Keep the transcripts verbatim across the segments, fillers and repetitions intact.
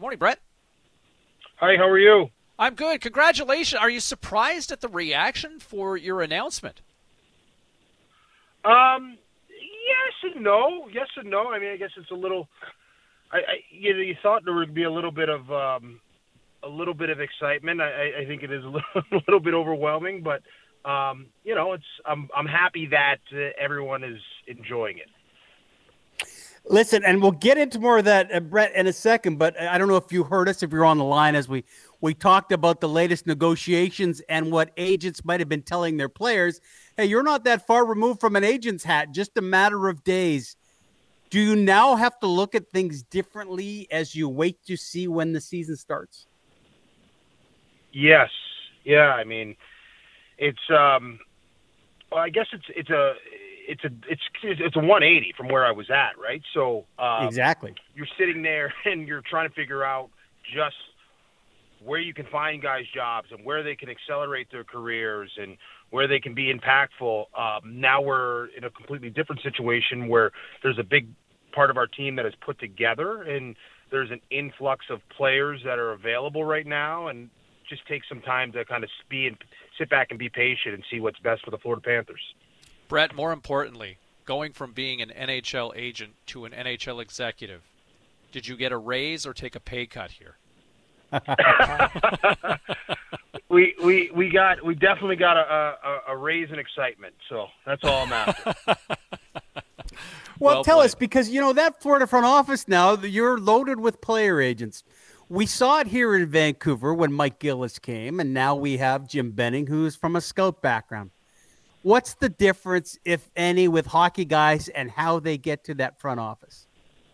Morning, Brett. Hi, how are you? I'm good. Congratulations. Are you surprised at the reaction for your announcement? Um, yes and no. Yes and no. I mean, I guess it's a little. I, I you know, you thought there would be a little bit of um, a little bit of excitement. I, I think it is a little, a little bit overwhelming, but um, you know, it's. I'm I'm happy that uh, everyone is enjoying it. Listen, and we'll get into more of that, uh, Brett, in a second, but I don't know if you heard us, if you're on the line, as we, we talked about the latest negotiations and what agents might have been telling their players. Hey, you're not that far removed from an agent's hat, just a matter of days. Do you now have to look at things differently as you wait to see when the season starts? Yes. Yeah, I mean, it's, um, well, I guess it's, it's a, it's a, it's, it's a one eighty from where I was at, right? So, um, exactly. You're sitting there and you're trying to figure out just where you can find guys jobs and where they can accelerate their careers and where they can be impactful. Um, now we're in a completely different situation where there's a big part of our team that is put together and there's an influx of players that are available right now, and just take some time to kind of be and sit back and be patient and see what's best for the Florida Panthers. Brett, more importantly, going from being an N H L agent to an N H L executive, did you get a raise or take a pay cut here? we we we got we definitely got a, a, a raise in excitement, so that's all I'm after. Well, well tell played. us, because, you know, that Florida front office now, you're loaded with player agents. We saw it here in Vancouver when Mike Gillis came, and now we have Jim Benning, who's from a scout background. What's the difference, if any, with hockey guys and how they get to that front office?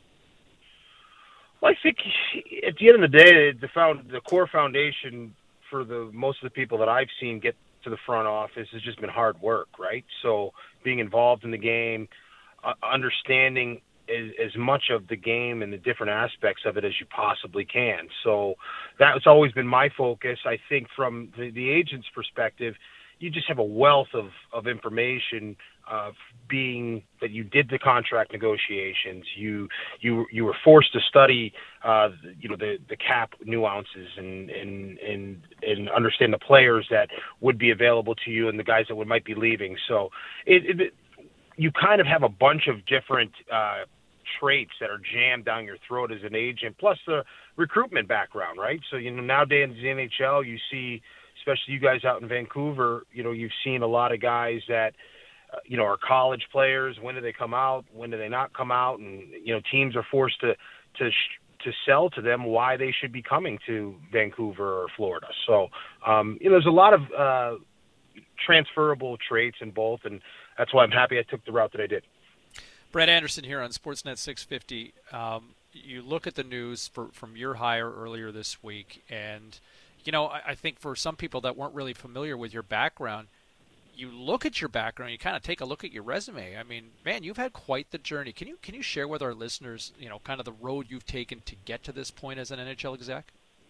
Well, I think at the end of the day, the found the core foundation for the most of the people that I've seen get to the front office has just been hard work, right? So being involved in the game, uh, understanding as, as much of the game and the different aspects of it as you possibly can. So that's always been my focus. I think from the, the agent's perspective, you just have a wealth of, of information, uh, being that you did the contract negotiations, you you you were forced to study, uh, you know, the, the cap nuances and, and and and understand the players that would be available to you and the guys that would might be leaving. So it, it you kind of have a bunch of different uh, traits that are jammed down your throat as an agent, plus the recruitment background, right? So you know, nowadays in the N H L, you see, especially you guys out in Vancouver, you know, you've seen a lot of guys that, uh, you know, are college players. When do they come out? When do they not come out? And, you know, teams are forced to, to, sh- to sell to them why they should be coming to Vancouver or Florida. So, um, you know, there's a lot of uh, transferable traits in both, and that's why I'm happy I took the route that I did. Brett Anderson here on Sportsnet six fifty. Um, you look at the news for, from your hire earlier this week, and you know, I, I think for some people that weren't really familiar with your background, you look at your background, you kind of take a look at your resume. I mean, man, you've had quite the journey. Can you can you share with our listeners, you know, kind of the road you've taken to get to this point as an N H L exec?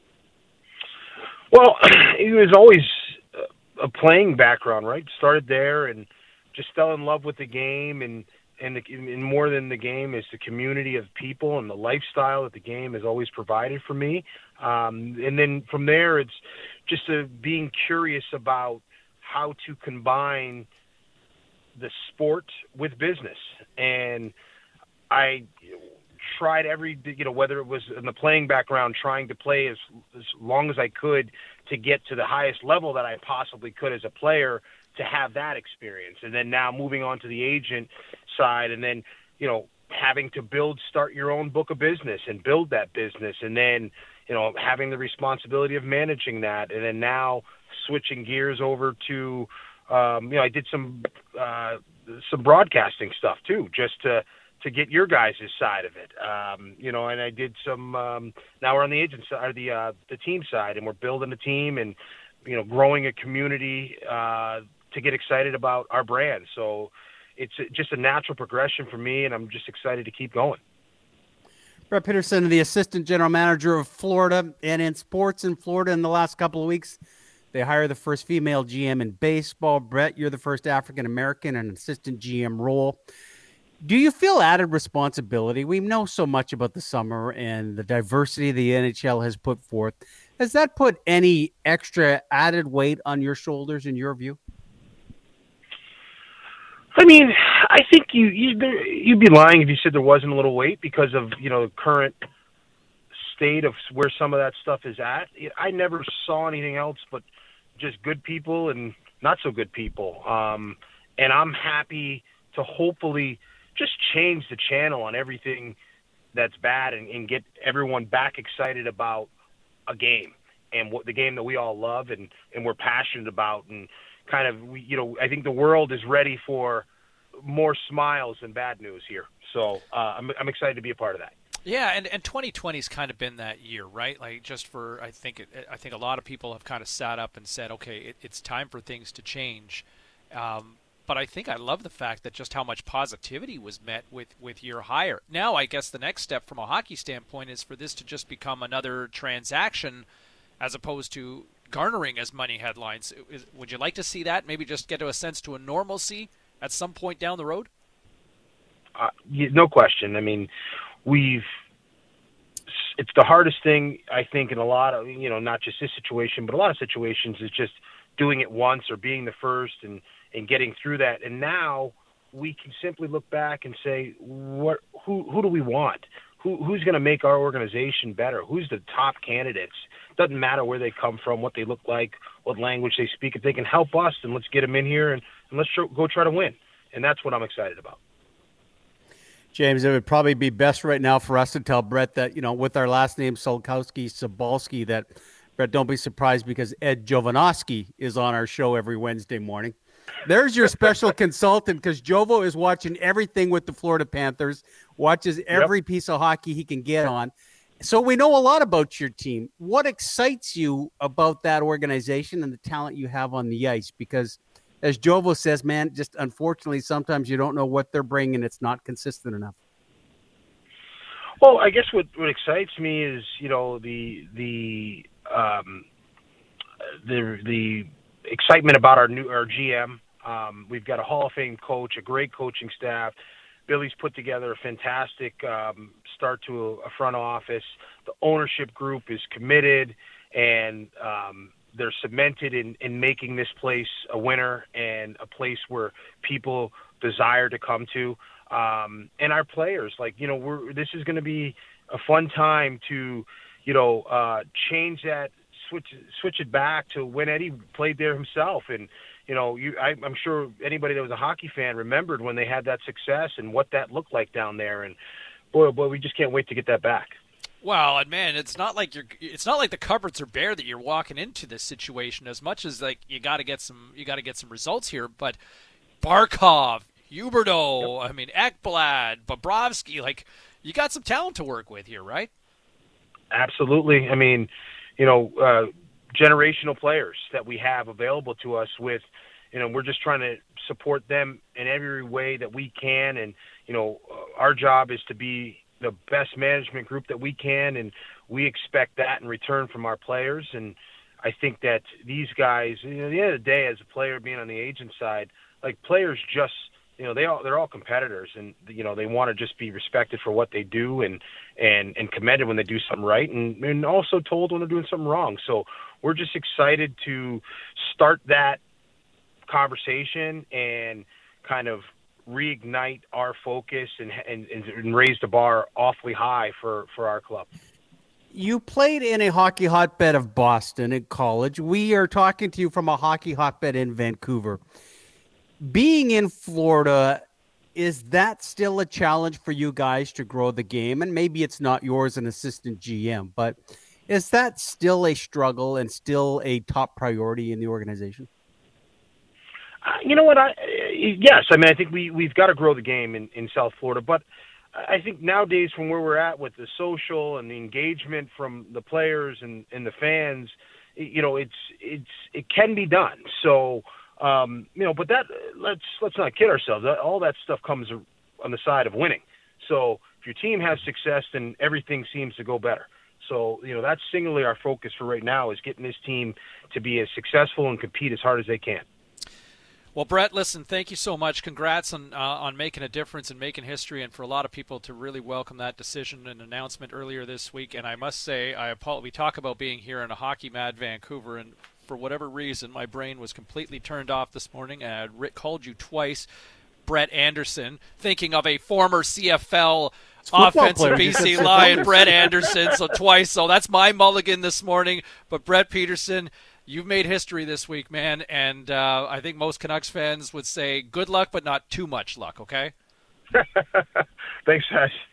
Well, it was always a playing background, right? Started there and just fell in love with the game, and and, the, and more than the game is the community of people and the lifestyle that the game has always provided for me. Um, and then from there, it's just a, being curious about how to combine the sport with business. And I tried every, you know, whether it was in the playing background, trying to play as, as long as I could to get to the highest level that I possibly could as a player, to have that experience. And then now moving on to the agent side, and then, you know, having to build, start your own book of business and build that business. And then, you know, having the responsibility of managing that. And then now switching gears over to, um, you know, I did some, uh, some broadcasting stuff too, just to, to get your guys' side of it. Um, you know, and I did some, um, now we're on the agent side, or the, uh, the team side, and we're building a team and, you know, growing a community, uh, to get excited about our brand. So it's just a natural progression for me, and I'm just excited to keep going. Brett Peterson, the assistant general manager of Florida, and in sports in Florida in the last couple of weeks, they hire the first female G M in baseball. Brett, you're the first African-American in an assistant G M role. Do you feel added responsibility? We know so much about the summer and the diversity the N H L has put forth. Has that put any extra added weight on your shoulders, in your view? I mean, I think you you'd be, you'd be lying if you said there wasn't a little weight because of you know the current state of where some of that stuff is at. I never saw anything else but just good people and not so good people. Um, and I'm happy to hopefully just change the channel on everything that's bad and, and get everyone back excited about a game and what the game that we all love and, and we're passionate about. And kind of, we, you know, I think the world is ready for more smiles than bad news here. So uh, I'm, I'm excited to be a part of that. Yeah, and, and twenty twenty's kind of been that year, right? Like just for I think it, I think a lot of people have kind of sat up and said, okay, it, it's time for things to change. Um, but I think I love the fact that just how much positivity was met with, with your hire. Now, I guess the next step from a hockey standpoint is for this to just become another transaction as opposed to garnering as many headlines. Is, would you like to see that? Maybe just get to a sense to a normalcy at some point down the road? Uh, no question. I mean, we've it's the hardest thing I think in a lot of you know not just this situation but a lot of situations is just doing it once or being the first and and getting through that. And now we can simply look back and say, what who who do we want? Who who's going to make our organization better? Who's the top candidates? Doesn't matter where they come from, what they look like, what language they speak. If they can help us, then let's get them in here and, and let's tr- go try to win. And that's what I'm excited about. James, it would probably be best right now for us to tell Brett that, you know, with our last name, Solkowski, Sobalski, that, Brett, don't be surprised because Ed Jovanovski is on our show every Wednesday morning. There's your special consultant because Jovo is watching everything with the Florida Panthers, watches every yep. piece of hockey he can get on. So we know a lot about your team. What excites you about that organization and the talent you have on the ice? Because as Jovo says, man, just unfortunately, sometimes you don't know what they're bringing. It's not consistent enough. Well, I guess what, what excites me is, you know, the the um, the the excitement about our new our G M. Um, we've got a Hall of Fame coach, a great coaching staff. Billy's put together a fantastic um, start to a, a front office. The ownership group is committed, and um, they're cemented in, in making this place a winner and a place where people desire to come to. Um, and our players, like, you know, we're, this is going to be a fun time to, you know, uh, change that, switch, switch it back to when Eddie played there himself. And, you know, you, I, I'm sure anybody that was a hockey fan remembered when they had that success and what that looked like down there. And boy, oh boy, we just can't wait to get that back. Well, and man, it's not like you're. It's not like the cupboards are bare that you're walking into this situation. As much as like you got to get some, you got to get some results here. But Barkov, Huberdeau, yep. I mean Ekblad, Bobrovsky, like you got some talent to work with here, right? Absolutely. I mean, you know, uh, generational players that we have available to us. With, you know, we're just trying to support them in every way that we can. And you know, our job is to be the best management group that we can, and we expect that in return from our players. And I think that these guys, you know, at the end of the day, as a player being on the agent side, like players just, you know, they all, they're all competitors, and, you know, they want to just be respected for what they do and, and, and commended when they do something right, and, and also told when they're doing something wrong. So we're just excited to start that conversation and kind of reignite our focus and, and and raise the bar awfully high for, for our club. You played in a hockey hotbed of Boston in college. We are talking to you from a hockey hotbed in Vancouver. Being in Florida, is that still a challenge for you guys to grow the game? And maybe it's not yours, an assistant G M, but is that still a struggle and still a top priority in the organization? Uh, you know what? I yes. I mean, I think we we've got to grow the game in, in South Florida, but I think nowadays, from where we're at with the social and the engagement from the players and, and the fans, you know, it's it's it can be done. So, um, you know, but that let's let's not kid ourselves. All that stuff comes on the side of winning. So, if your team has success, then everything seems to go better. So, you know, that's singularly our focus for right now, is getting this team to be as successful and compete as hard as they can. Well, Brett, listen, thank you so much. Congrats on uh, on making a difference and making history, and for a lot of people to really welcome that decision and announcement earlier this week. And I must say, I apologize. We talk about being here in a hockey mad Vancouver, and for whatever reason, my brain was completely turned off this morning, and I called you twice, Brett Anderson, thinking of a former C F L offensive B C Lion, Brett Anderson, so twice. So that's my mulligan this morning. But Brett Peterson, you've made history this week, man, and uh, I think most Canucks fans would say good luck, but not too much luck, okay? Thanks, Ash.